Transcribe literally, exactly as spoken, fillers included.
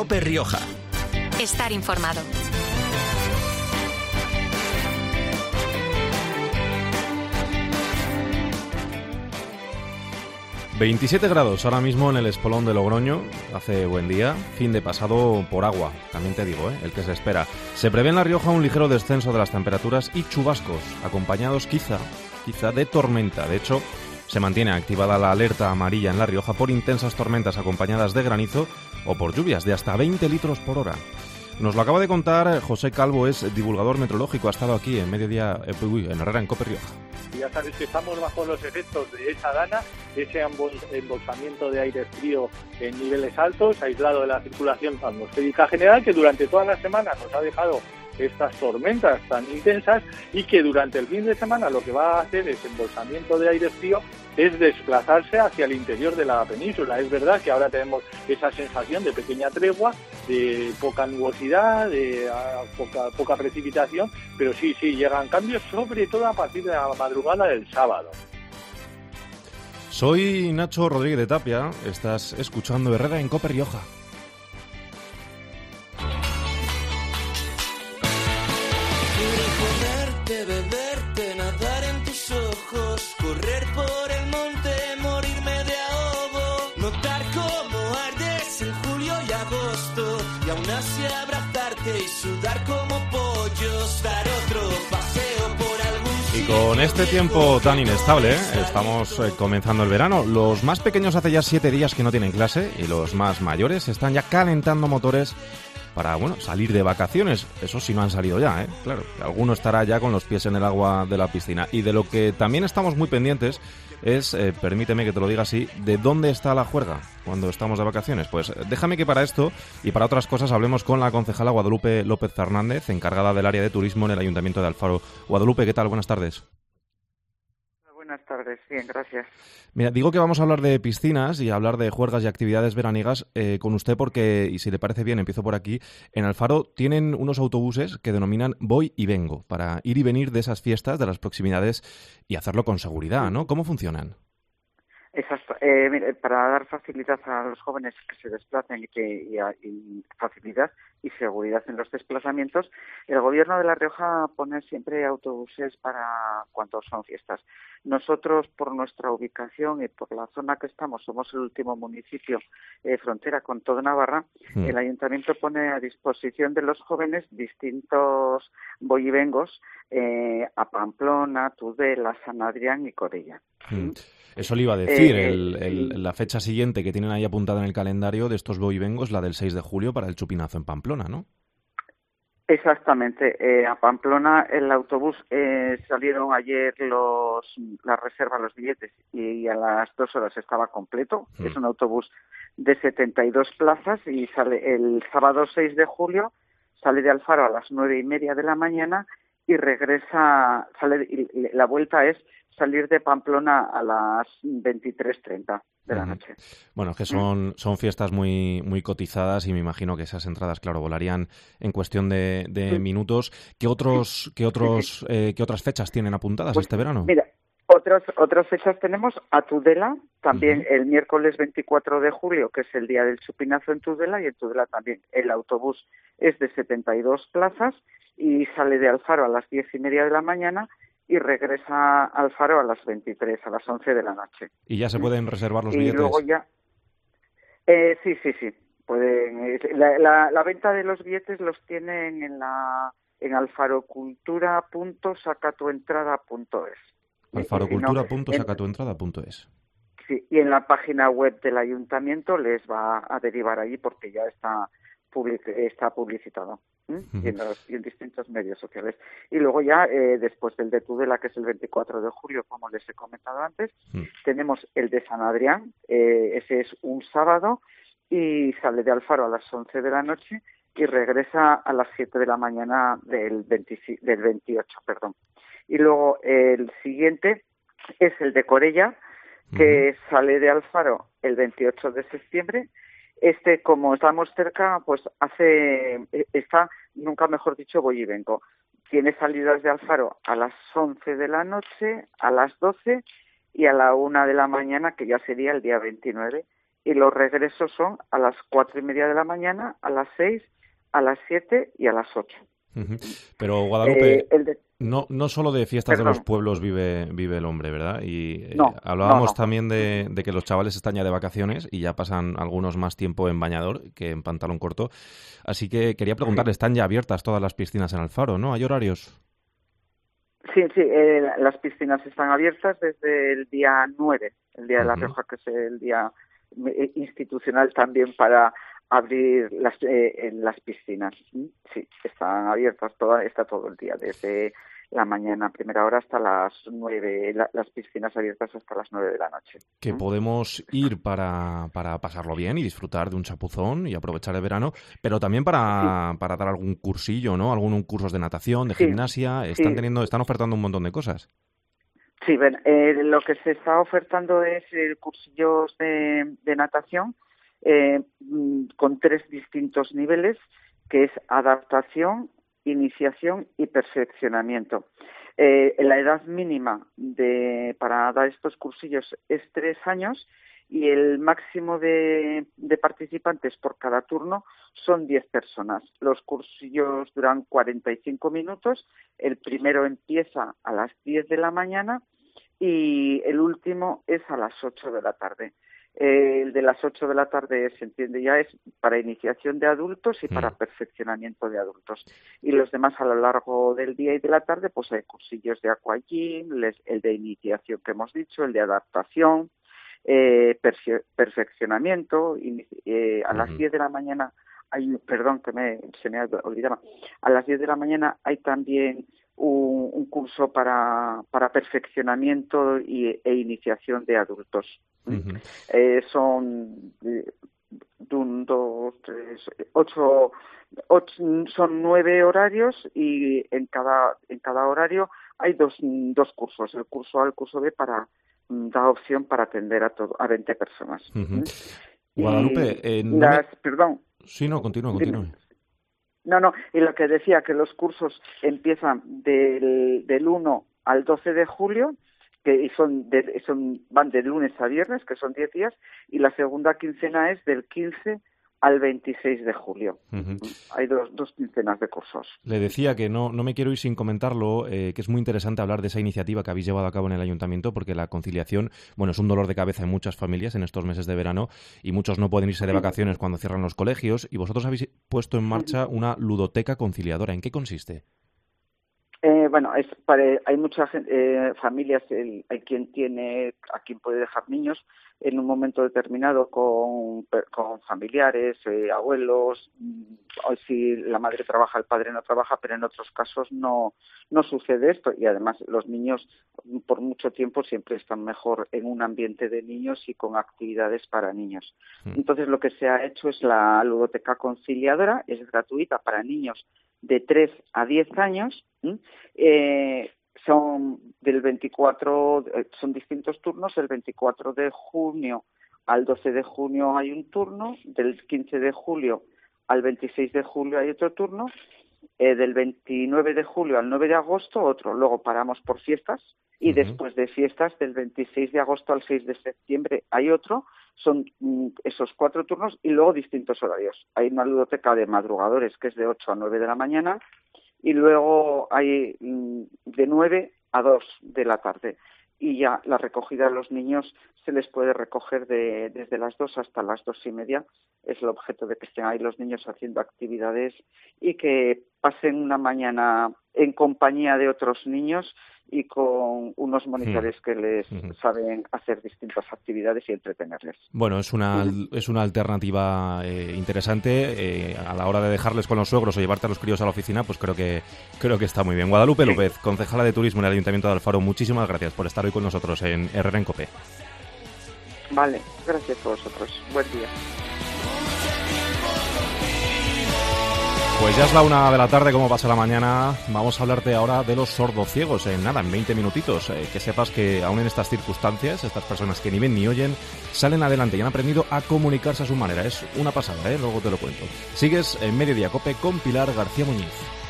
COPE Rioja. Estar informado. veintisiete grados ahora mismo en el Espolón de Logroño, hace buen día, fin de pasado por agua, también te digo, ¿eh? El que se espera. Se prevé en La Rioja un ligero descenso de las temperaturas y chubascos, acompañados quizá, quizá de tormenta. De hecho, se mantiene activada la alerta amarilla en La Rioja por intensas tormentas acompañadas de granizo o por lluvias de hasta veinte litros por hora. Nos lo acaba de contar José Calvo, es divulgador meteorológico, ha estado aquí en Mediodía, eh, uy, en Herrera, en COPE Rioja. Ya sabéis que estamos bajo los efectos de esa dana, ese embolsamiento de aire frío en niveles altos, aislado de la circulación atmosférica general, que durante toda la semana nos ha dejado estas tormentas tan intensas y que durante el fin de semana lo que va a hacer ese embolsamiento de aire frío es desplazarse hacia el interior de la península. Es verdad que ahora tenemos esa sensación de pequeña tregua, de poca nubosidad, de uh, poca, poca precipitación, pero sí, sí, llegan cambios, sobre todo a partir de la madrugada del sábado. Soy Nacho Rodríguez de Tapia, estás escuchando Herrera en COPE Rioja. Beberte, nadar en tus ojos, correr por el monte, morirme de ahogo, notar cómo ardes en julio y agosto, y aún así abrazarte y sudar como pollos, dar otro paseo por algún Y con este tiempo tan inestable, ¿eh? estamos eh, comenzando el verano. Los más pequeños hace ya siete días que no tienen clase y los más mayores están ya calentando motores para, bueno, salir de vacaciones. Eso sí no han salido ya, ¿eh? Claro, alguno estará ya con los pies en el agua de la piscina. Y de lo que también estamos muy pendientes es, eh, permíteme que te lo diga así, ¿de dónde está la juerga cuando estamos de vacaciones? Pues déjame que para esto y para otras cosas hablemos con la concejala Guadalupe López Fernández, encargada del área de turismo en el Ayuntamiento de Alfaro. Guadalupe, ¿qué tal? Buenas tardes. Buenas tardes, bien, gracias. Mira, digo que vamos a hablar de piscinas y a hablar de juergas y actividades veraniegas eh, con usted porque, y si le parece bien, empiezo por aquí. En Alfaro tienen unos autobuses que denominan Voy y Vengo para ir y venir de esas fiestas, de las proximidades y hacerlo con seguridad, ¿no? ¿Cómo funcionan? Exacto. Eh, mire, para dar facilidad a los jóvenes que se desplacen y, que, y, a, y facilidad y seguridad en los desplazamientos, el Gobierno de La Rioja pone siempre autobuses para cuando son fiestas. Nosotros, por nuestra ubicación y por la zona que estamos, somos el último municipio eh, frontera con toda Navarra, mm. el Ayuntamiento pone a disposición de los jóvenes distintos voyivengos eh, a Pamplona, Tudela, San Adrián y Corella. Mm. Eso le iba a decir, eh, el, el, la fecha siguiente que tienen ahí apuntada en el calendario de estos voyivengos, la del seis de julio para el chupinazo en Pamplona, ¿no? Exactamente. Eh, a Pamplona el autobús eh, salieron ayer los la reserva, los billetes, y a las dos horas estaba completo. Mm. Es un autobús de setenta y dos plazas y sale el sábado seis de julio, sale de Alfaro a las nueve y media de la mañana y regresa, sale y la vuelta es salir de Pamplona a las veintitrés treinta de la noche. Bueno, que son, son fiestas muy muy cotizadas y me imagino que esas entradas, claro, volarían en cuestión de, de sí. minutos. ¿Qué otros qué otros eh, qué otras fechas tienen apuntadas pues, este verano? Mira, otras otras fechas tenemos a Tudela, también uh-huh. el miércoles veinticuatro de julio, que es el día del chupinazo en Tudela, y en Tudela también el autobús es de setenta y dos plazas y sale de Alfaro a las diez y media de la mañana y regresa al Faro a las veintitrés, a las once de la noche. ¿Y ya se pueden reservar los y billetes? Y luego ya... Eh, sí, sí, sí. Pueden, la, la, la venta de los billetes los tienen en la en alfarocultura punto sacatuentrada punto es. alfarocultura punto sacatuentrada punto es. Sí, y en la página web del ayuntamiento les va a derivar allí porque ya está, public, está publicitado. Y en, los, y en distintos medios sociales. Y luego ya, eh, después del de Tudela, que es el veinticuatro de julio, como les he comentado antes, mm. tenemos el de San Adrián, eh, ese es un sábado, y sale de Alfaro a las once de la noche y regresa a las siete de la mañana del, veinte, del veintiocho, perdón. Y luego eh, el siguiente es el de Corella, que mm. sale de Alfaro el veintiocho de septiembre. Este, como estamos cerca, pues hace, está, nunca mejor dicho, voy y vengo. Tiene salidas de Alfaro a las once de la noche, a las doce y a la una de la mañana, que ya sería el día veintinueve, y los regresos son a las cuatro y media de la mañana, a las seis, a las siete y a las ocho. Uh-huh. Pero Guadalupe, eh, el de... no no solo de fiestas Perdón. de los pueblos vive vive el hombre, ¿verdad? Y eh, no, hablábamos no, no. también de, de que los chavales están ya de vacaciones y ya pasan algunos más tiempo en bañador que en pantalón corto. Así que quería preguntarle, están ya abiertas todas las piscinas en Alfaro, ¿no? ¿Hay horarios? Sí, sí, eh, las piscinas están abiertas desde el día nueve, el día de la Uh-huh. Rioja, que es el día institucional también para abrir las eh, en las piscinas. Sí, están abiertas, toda, está todo el día, desde la mañana a primera hora hasta las nueve, la, las piscinas abiertas hasta las nueve de la noche. Que ¿Mm? podemos ir para, para pasarlo bien y disfrutar de un chapuzón y aprovechar el verano, pero también para, Sí. para dar algún cursillo, ¿no? Algún cursos de natación, de Sí, gimnasia. Están sí. teniendo, están ofertando un montón de cosas. Sí, ven, eh, lo que se está ofertando es eh, cursillos de, de natación eh, mm, con tres distintos niveles, que es adaptación, iniciación y perfeccionamiento. Eh, la edad mínima de, para dar estos cursillos es tres años y el máximo de, de participantes por cada turno son diez personas. Los cursillos duran cuarenta y cinco minutos. El primero empieza a las diez de la mañana y el último es a las ocho de la tarde. Eh, el de las ocho de la tarde, se entiende ya, es para iniciación de adultos y Mm. para perfeccionamiento de adultos. Y los demás a lo largo del día y de la tarde, pues hay cursillos de aquagym, les, el de iniciación que hemos dicho, el de adaptación, eh, perfe- perfeccionamiento. Y, eh, a Uh-huh. las diez de la mañana hay, perdón que me, se me olvidaba, a las diez de la mañana hay también un, un curso para, para perfeccionamiento y, e iniciación de adultos. Uh-huh. Eh, son eh, un, dos, tres, ocho, ocho, son nueve horarios y en cada en cada horario hay dos dos cursos, el curso A y el curso B, para mm, dar opción para atender a todo a veinte personas. Uh-huh. ¿Mm? Guadalupe, Y eh, no las, me... perdón. Sí, no, continúa, Dime. continúa. No, no, y lo que decía, que los cursos empiezan del, del uno al doce de julio, que son, de, son van de lunes a viernes, que son diez días, y la segunda quincena es del quince al veintiséis de julio. Uh-huh. Hay dos, dos quincenas de cursos. Le decía que no, no me quiero ir sin comentarlo, eh, que es muy interesante hablar de esa iniciativa que habéis llevado a cabo en el ayuntamiento, porque la conciliación, bueno, es un dolor de cabeza en muchas familias en estos meses de verano y muchos no pueden irse de vacaciones cuando cierran los colegios, y vosotros habéis puesto en marcha una ludoteca conciliadora. ¿En qué consiste? Eh, bueno, es para, hay muchas eh, familias, el, hay quien tiene, a quien puede dejar niños en un momento determinado con, con familiares, eh, abuelos, o si la madre trabaja, el padre no trabaja, pero en otros casos no, no sucede esto, y además los niños por mucho tiempo siempre están mejor en un ambiente de niños y con actividades para niños. Entonces lo que se ha hecho es la ludoteca conciliadora, es gratuita para niños de tres a diez años, eh, son del veinticuatro, son distintos turnos. El veinticuatro de junio al doce de junio hay un turno, del quince de julio al veintiséis de julio hay otro turno, eh, del veintinueve de julio al nueve de agosto otro. Luego paramos por fiestas y uh-huh. después de fiestas, del veintiséis de agosto al seis de septiembre hay otro. Son mm, esos cuatro turnos y luego distintos horarios. Hay una ludoteca de madrugadores que es de ocho a nueve de la mañana y luego hay mm, de nueve a dos de la tarde. Y ya la recogida de los niños se les puede recoger de, desde las dos hasta las dos y media. Es el objeto de que estén ahí los niños haciendo actividades y que pasen una mañana en compañía de otros niños y con unos monitores que les saben hacer distintas actividades y entretenerles. Bueno, es una es una alternativa eh, interesante eh, a la hora de dejarles con los suegros o llevarte a los críos a la oficina, pues creo que creo que está muy bien. Guadalupe sí. López, concejala de Turismo en el Ayuntamiento de Alfaro, muchísimas gracias por estar hoy con nosotros en Herrera en Cope. Vale, gracias a vosotros. Buen día. Pues ya es la una de la tarde, como pasa la mañana. Vamos a hablarte ahora de los sordociegos. En nada, en veinte minutitos. Eh, que sepas que aún en estas circunstancias, estas personas que ni ven ni oyen, salen adelante y han aprendido a comunicarse a su manera. Es una pasada, ¿eh? Luego te lo cuento. Sigues en Mediodía Cope con Pilar García Muñiz.